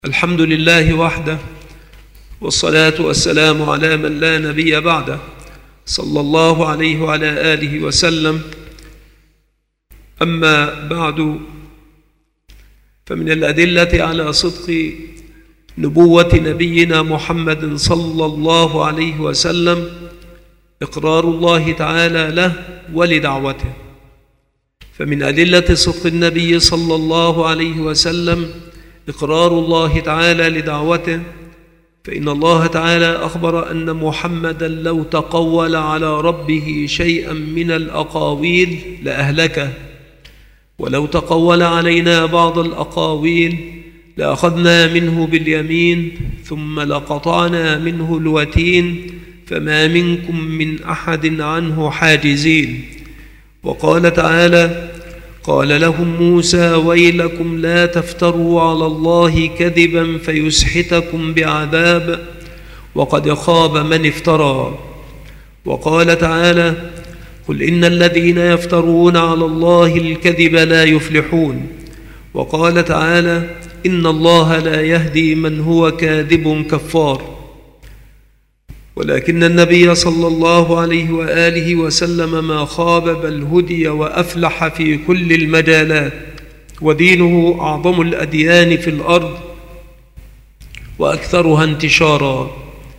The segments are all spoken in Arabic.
الحمد لله وحده، والصلاة والسلام على من لا نبي بعده، صلى الله عليه وعلى آله وسلم. أما بعد، فمن الأدلة على صدق نبوة نبينا محمد صلى الله عليه وسلم إقرار الله تعالى له ولدعوته. فمن أدلة صدق النبي صلى الله عليه وسلم إقرار الله تعالى لدعوته، فإن الله تعالى أخبر أن محمدا لو تقول على ربه شيئا من الأقاويل لأهلكه، ولو تقول علينا بعض الأقاويل لأخذنا منه باليمين ثم لقطعنا منه الوتين فما منكم من أحد عنه حاجزين. وقال تعالى: قال لهم موسى: ويلكم لا تفتروا على الله كذبا فيسحتكم بعذاب وقد خاب من افترى. وقال تعالى: قل إن الذين يفترون على الله الكذب لا يفلحون. وقال تعالى: إن الله لا يهدي من هو كاذب كفار. ولكن النبي صلى الله عليه وآله وسلم ما خاب بل هدي وأفلح في كل المجالات، ودينه أعظم الأديان في الأرض وأكثرها انتشارا.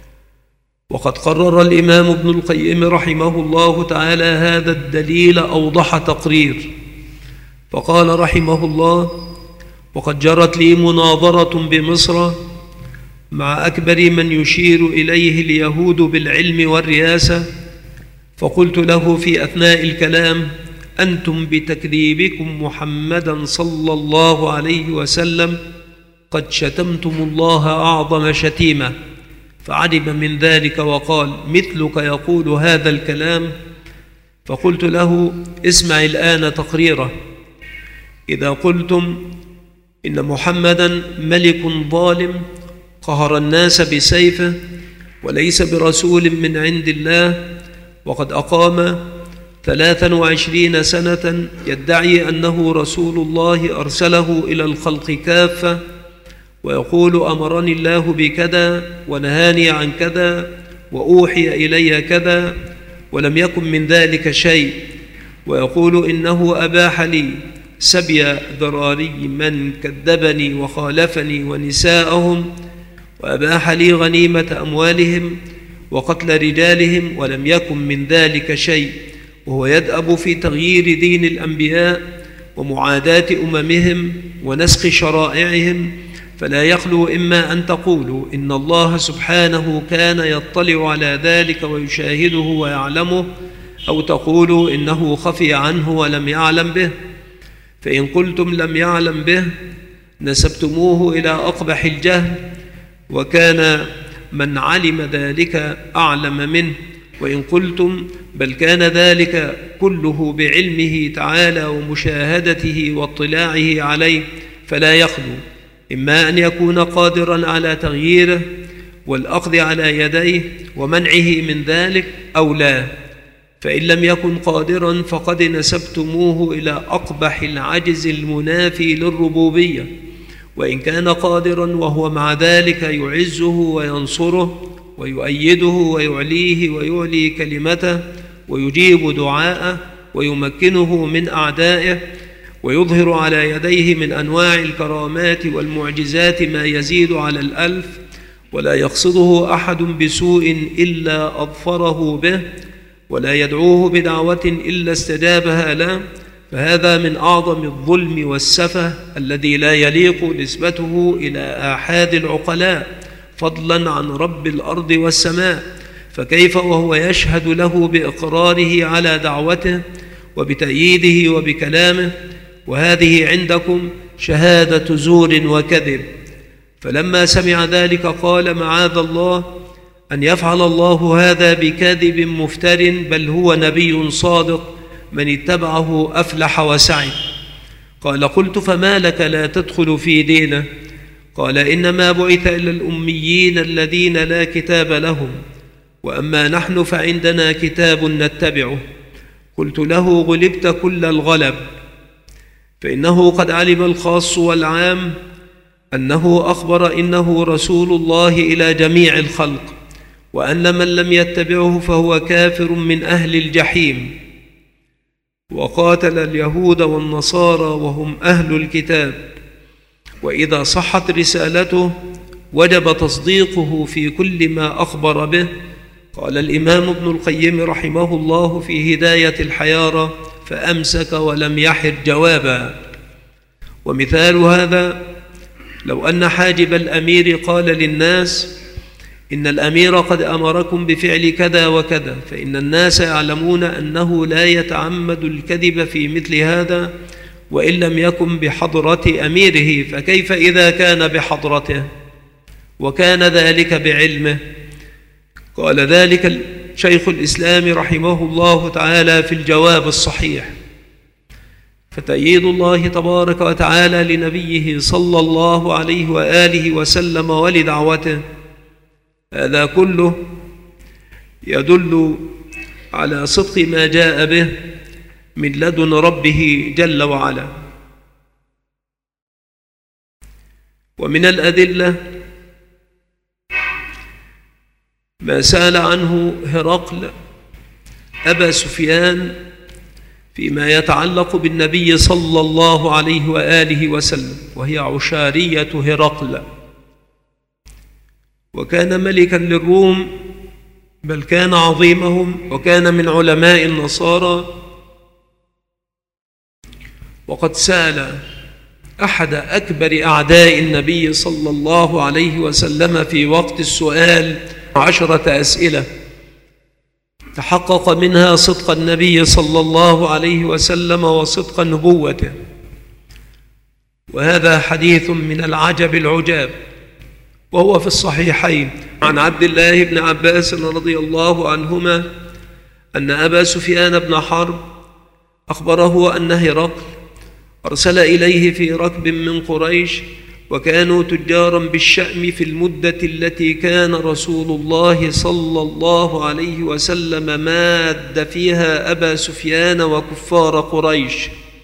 وقد قرر الإمام ابن القيم رحمه الله تعالى هذا الدليل أوضح تقرير، فقال رحمه الله: وقد جرت لي مناظرة بمصر مع أكبر من يشير إليه اليهود بالعلم والرياسة، فقلت له في أثناء الكلام: أنتم بتكذيبكم محمدا صلى الله عليه وسلم قد شتمتم الله أعظم شتيمة. فعجب من ذلك وقال: مثلك يقول هذا الكلام؟ فقلت له: اسمع الآن تقريره. إذا قلتم إن محمدا ملك ظالم قهر الناس بسيفه وليس برسول من عند الله، وقد أقام 23 سنة يدعي أنه رسول الله أرسله إلى الخلق كافة، ويقول: أمرني الله بكذا ونهاني عن كذا وأوحي إلي كذا ولم يكن من ذلك شيء، ويقول إنه أباح لي سبي ذراري من كذبني وخالفني ونساءهم، وأباح لي غنيمة أموالهم وقتل رجالهم ولم يكن من ذلك شيء، وهو يدأب في تغيير دين الأنبياء ومعاداة أممهم ونسخ شرائعهم. فلا يخلو إما أن تقولوا إن الله سبحانه كان يطلع على ذلك ويشاهده ويعلمه، أو تقولوا إنه خفي عنه ولم يعلم به. فإن قلتم لم يعلم به نسبتموه إلى أقبح الجهل، وكان من علم ذلك أعلم منه. وإن قلتم بل كان ذلك كله بعلمه تعالى ومشاهدته واطلاعه عليه، فلا يخلو إما أن يكون قادرا على تغييره والأخذ على يديه ومنعه من ذلك، أو لا. فإن لم يكن قادرا فقد نسبتموه إلى أقبح العجز المنافي للربوبية. وإن كان قادرا وهو مع ذلك يعزه وينصره ويؤيده ويعليه ويعلي كلمته ويجيب دعاءه ويمكنه من أعدائه ويظهر على يديه من أنواع الكرامات والمعجزات ما يزيد على 1000، ولا يقصده أحد بسوء إلا أظفره به، ولا يدعوه بدعوة إلا استجابها له، فهذا من أعظم الظلم والسفه الذي لا يليق نسبته إلى آحاد العقلاء، فضلا عن رب الأرض والسماء. فكيف وهو يشهد له بإقراره على دعوته وبتأييده وبكلامه، وهذه عندكم شهادة زور وكذب. فلما سمع ذلك قال: معاذ الله أن يفعل الله هذا بكاذب مفتر، بل هو نبي صادق من اتبعه أفلح وسعد. قال: قلت: فما لك لا تدخل في دينه؟ قال: إنما بعث إلى الأميين الذين لا كتاب لهم، وأما نحن فعندنا كتاب نتبعه. قلت له: غلبت كل الغلب، فإنه قد علم الخاص والعام أنه أخبر إنه رسول الله إلى جميع الخلق، وأن من لم يتبعه فهو كافر من أهل الجحيم، وقاتل اليهود والنصارى وهم أهل الكتاب. وإذا صحت رسالته وجب تصديقه في كل ما أخبر به. قال الإمام ابن القيم رحمه الله في هداية الحيارى: فأمسك ولم يحر جوابا. ومثال هذا لو أن حاجب الأمير قال للناس: إن الأمير قد أمركم بفعل كذا وكذا، فإن الناس يعلمون أنه لا يتعمد الكذب في مثل هذا وإن لم يكن بحضرة أميره، فكيف إذا كان بحضرته وكان ذلك بعلمه؟ قال ذلك شيخ الإسلام رحمه الله تعالى في الجواب الصحيح. فتأييد الله تبارك وتعالى لنبيه صلى الله عليه وآله وسلم ولدعوته، هذا كله يدل على صدق ما جاء به من لدن ربه جل وعلا. ومن الأدلة ما سأل عنه هرقل أبا سفيان فيما يتعلق بالنبي صلى الله عليه وآله وسلم، وهي عشارية هرقل، وكان ملكا للروم، بل كان عظيمهم، وكان من علماء النصارى. وقد سأل أحد أكبر أعداء النبي صلى الله عليه وسلم في وقت السؤال 10 أسئلة تحقق منها صدق النبي صلى الله عليه وسلم وصدق نبوته. وهذا حديث من العجب العجاب، وهو في الصحيحين عن عبد الله بن عباس رضي الله عنهما أن أبا سفيان بن حرب أخبره أن هرقل أرسل إليه في ركب من قريش، وكانوا تجارا بالشأم في المدة التي كان رسول الله صلى الله عليه وسلم ماد فيها أبا سفيان وكفار قريش،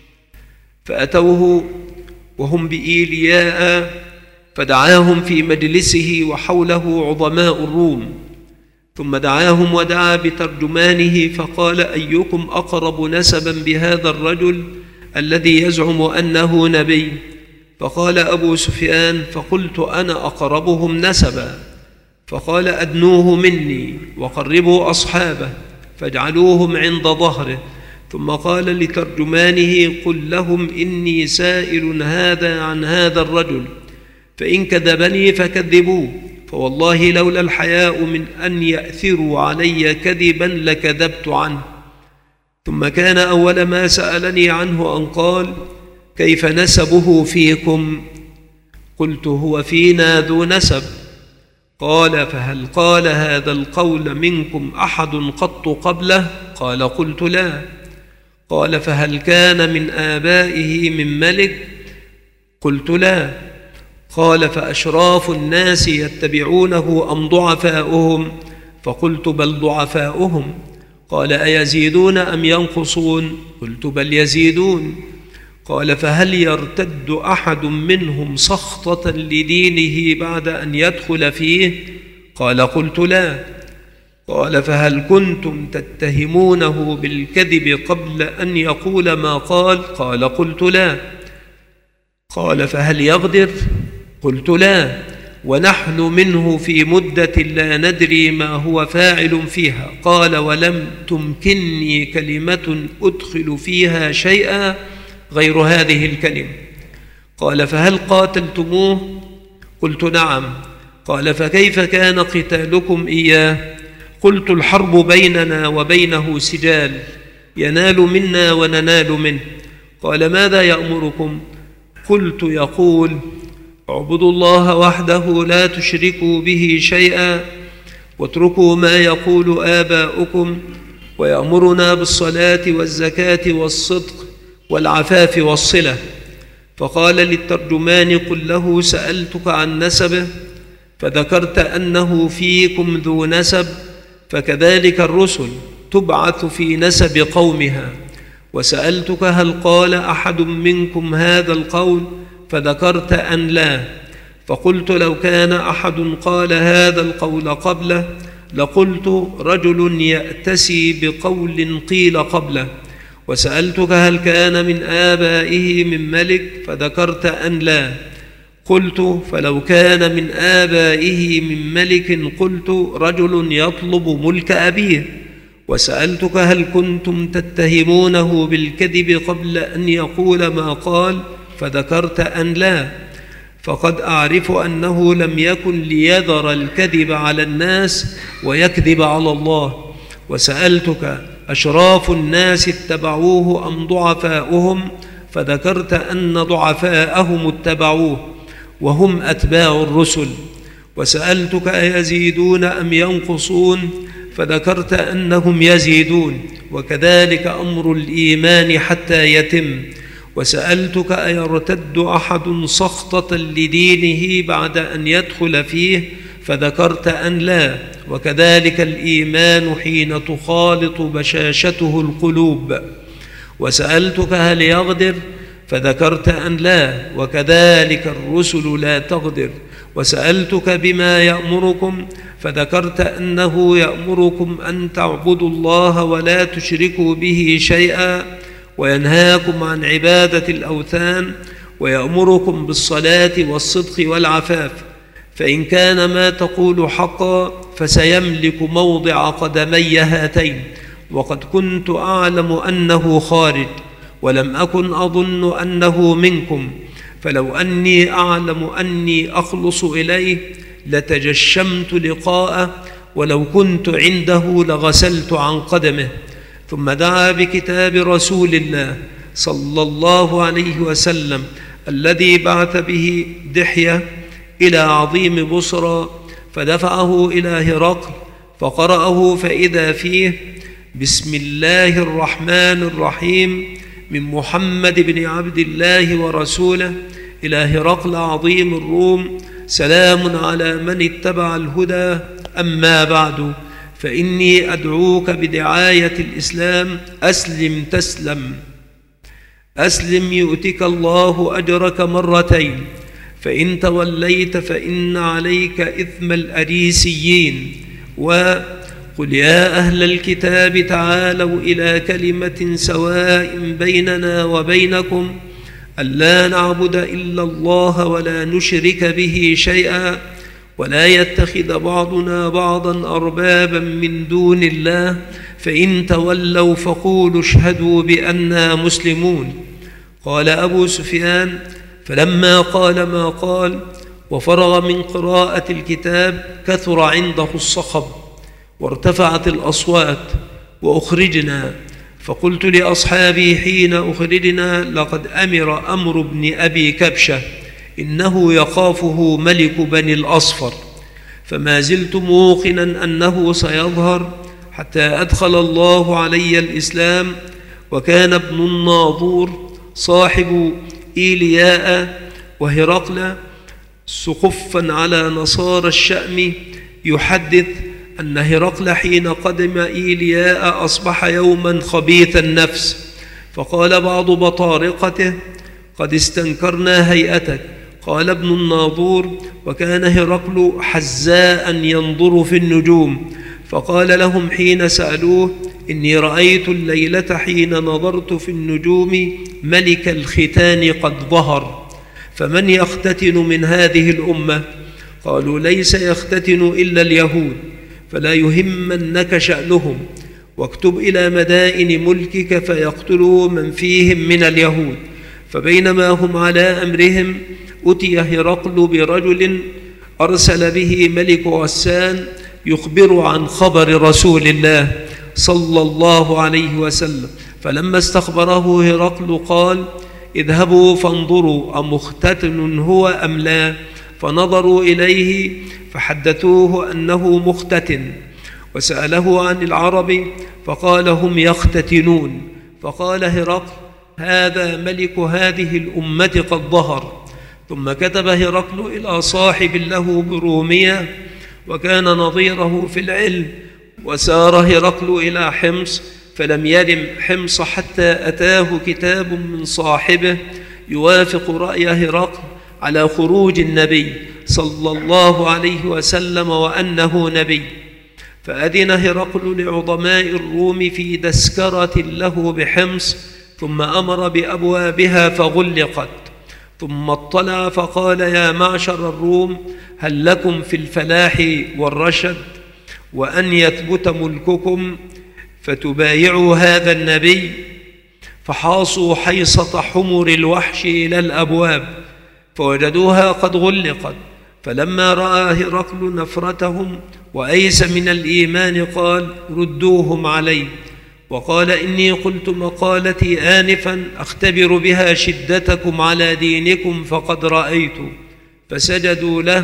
فأتوه وهم بإيلياء فدعاهم في مجلسه وحوله عظماء الروم، ثم دعاهم ودعا بترجمانه فقال: أيكم أقرب نسبا بهذا الرجل الذي يزعم أنه نبي؟ فقال أبو سفيان: فقلت أنا أقربهم نسبا. فقال: أدنوه مني وقربوا أصحابه فاجعلوهم عند ظهره. ثم قال لترجمانه: قل لهم إني سائل هذا عن هذا الرجل، فإن كذبني فكذبوه، فوالله لولا الحياء من أن يأثروا علي كذبا لكذبت عنه. ثم كان أول ما سألني عنه أن قال: كيف نسبه فيكم؟ قلت: هو فينا ذو نسب. قال: فهل قال هذا القول منكم أحد قط قبله؟ قال: قلت: لا. قال: فهل كان من آبائه من ملك؟ قلت: لا. قال: فأشراف الناس يتبعونه أم ضعفاؤهم؟ فقلت: بل ضعفاؤهم. قال: أيزيدون أم ينقصون؟ قلت: بل يزيدون. قال: فهل يرتد أحد منهم سخطة لدينه بعد أن يدخل فيه؟ قال: قلت: لا. قال: فهل كنتم تتهمونه بالكذب قبل أن يقول ما قال؟ قال: قلت: لا. قال: فهل يغدر؟ قلت: لا، ونحن منه في مدة لا ندري ما هو فاعل فيها. قال: ولم تمكنني كلمة أدخل فيها شيئا غير هذه الكلمة. قال: فهل قاتلتموه؟ قلت: نعم. قال: فكيف كان قتالكم إياه؟ قلت: الحرب بيننا وبينه سجال، ينال منا وننال منه. قال: ماذا يأمركم؟ قلت: يقول: اعبدوا الله وحده لا تشركوا به شيئا، واتركوا ما يقول آباؤكم، ويأمرنا بالصلاة والزكاة والصدق والعفاف والصلة. فقال للترجمان: قل له سألتك عن نسبه فذكرت أنه فيكم ذو نسب، فكذلك الرسل تبعث في نسب قومها. وسألتك: هل قال أحد منكم هذا القول؟ فذكرت أن لا. فقلت لو كان أحد قال هذا القول قبله لقلت رجل يأتسي بقول قيل قبله. وسألتك هل كان من آبائه من ملك؟ فذكرت أن لا. قلت فلو كان من آبائه من ملك قلت رجل يطلب ملك أبيه. وسألتك هل كنتم تتهمونه بالكذب قبل أن يقول ما قال؟ فذكرت أن لا. فقد أعرف أنه لم يكن ليذر الكذب على الناس ويكذب على الله. وسألتك أشراف الناس اتبعوه أم ضعفاؤهم؟ فذكرت أن ضعفاءهم اتبعوه وهم أتباع الرسل. وسألتك أيزيدون أم ينقصون؟ فذكرت أنهم يزيدون، وكذلك أمر الإيمان حتى يتم. وسألتك أيرتد أحد سخطة لدينه بعد أن يدخل فيه؟ فذكرت أن لا، وكذلك الإيمان حين تخالط بشاشته القلوب. وسألتك هل يغدر؟ فذكرت أن لا، وكذلك الرسل لا تغدر. وسألتك بما يأمركم؟ فذكرت أنه يأمركم أن تعبدوا الله ولا تشركوا به شيئا، وينهاكم عن عبادة الأوثان، ويأمركم بالصلاة والصدق والعفاف. فإن كان ما تقول حقا فسيملك موضع قدمي هاتين. وقد كنت أعلم أنه خارج، ولم أكن أظن أنه منكم، فلو أني أعلم أني أخلص إليه لتجشمت لقاءه، ولو كنت عنده لغسلت عن قدمه. ثم دعا بكتاب رسول الله صلى الله عليه وسلم الذي بعث به دحية إلى عظيم بصرى، فدفعه إلى هرقل فقرأه، فإذا فيه: بسم الله الرحمن الرحيم، من محمد بن عبد الله ورسوله إلى هرقل عظيم الروم، سلام على من اتبع الهدى، أما بعد، فإني أدعوك بدعاية الإسلام، أسلم تسلم. أسلم يؤتك الله أجرك مرتين، فإن توليت فإن عليك إثم الأريسيين. وقل يا أهل الكتاب تعالوا إلى كلمة سواء بيننا وبينكم ألا نعبد إلا الله ولا نشرك به شيئا، ولا يتخذ بعضنا بعضا أربابا من دون الله، فإن تولوا فقولوا اشهدوا بأننا مسلمون. قال أبو سفيان: فلما قال ما قال وفرغ من قراءة الكتاب كثر عنده الصخب وارتفعت الأصوات وأخرجنا. فقلت لأصحابي حين أخرجنا: لقد أمر أمر بن أبي كبشة، إنه يخافه ملك بني الأصفر. فما زلت موقنا أنه سيظهر حتى أدخل الله علي الإسلام. وكان ابن الناظور صاحب إيلياء وهرقل سقفا على نصارى الشأم يحدث أن هرقل حين قدم إيلياء أصبح يوما خبيث النفس، فقال بعض بطارقته: قد استنكرنا هيئتك. قال ابن الناظور: وكان هرقل حزاء ينظر في النجوم، فقال لهم حين سألوه: إني رأيت الليلة حين نظرت في النجوم ملك الختان قد ظهر، فمن يختتن من هذه الأمة؟ قالوا: ليس يختتن إلا اليهود، فلا يهمنك شأنهم، واكتب إلى مدائن ملكك فيقتلوا من فيهم من اليهود. فبينما هم على أمرهم أتي هرقل برجل أرسل به ملك غسان يخبر عن خبر رسول الله صلى الله عليه وسلم. فلما استخبره هرقل قال: اذهبوا فانظروا أمختتن هو أم لا؟ فنظروا إليه فحدثوه أنه مختتن، وسأله عن العرب فقال: هم يختتنون. فقال هرقل: هذا ملك هذه الأمة قد ظهر. ثم كتب هرقل إلى صاحب له برومية وكان نظيره في العلم. وسار هرقل إلى حمص، فلم يرم حمص حتى أتاه كتاب من صاحبه يوافق رأي هرقل، على خروج النبي صلى الله عليه وسلم وأنه نبي، فأذن هرقل لعظماء الروم في تذكرة له بحمص، ثم أمر بأبوابها فغلقت، ثم اطلع فقال: يا معشر الروم، هل لكم في الفلاح والرشد وأن يثبت ملككم فتبايعوا هذا النبي؟ فحاصوا حيصة حمر الوحش إلى الأبواب فوجدوها قد غلقت، فلما رأى هرقل نفرتهم وأيس من الإيمان قال: ردوهم علي. وقال: إني قلت مقالتي آنفا أختبر بها شدتكم على دينكم فقد رأيت. فسجدوا له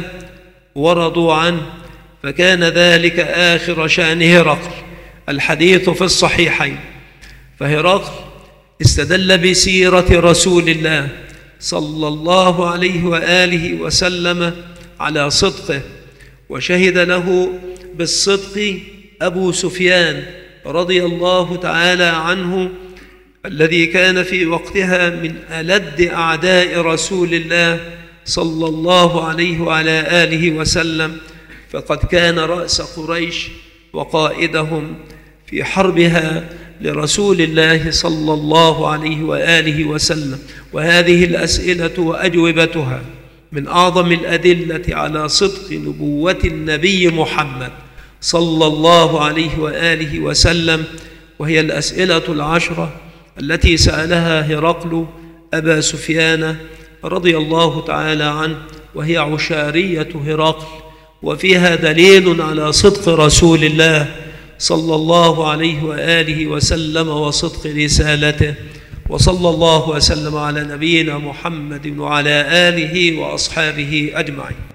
ورضوا عنه، فكان ذلك آخر شأن هرقل. الحديث في الصحيحين. فهرقل استدل بسيرة رسول الله صلى الله عليه وآله وسلم على صدقه، وشهد له بالصدق أبو سفيان رضي الله تعالى عنه، الذي كان في وقتها من ألد أعداء رسول الله صلى الله عليه وعلى آله وسلم، فقد كان رأس قريش وقائدهم في حربها لرسول الله صلى الله عليه وآله وسلم. وهذه الأسئلة وأجوبتها من أعظم الأدلة على صدق نبوة النبي محمد صلى الله عليه وآله وسلم، وهي الأسئلة العشرة التي سألها هرقل أبا سفيان رضي الله تعالى عنه، وهي عشارية هرقل، وفيها دليل على صدق رسول الله صلى الله عليه وآله وسلم وصدق رسالته. وصلى الله وسلم على نبينا محمد وعلى آله وأصحابه أجمعين.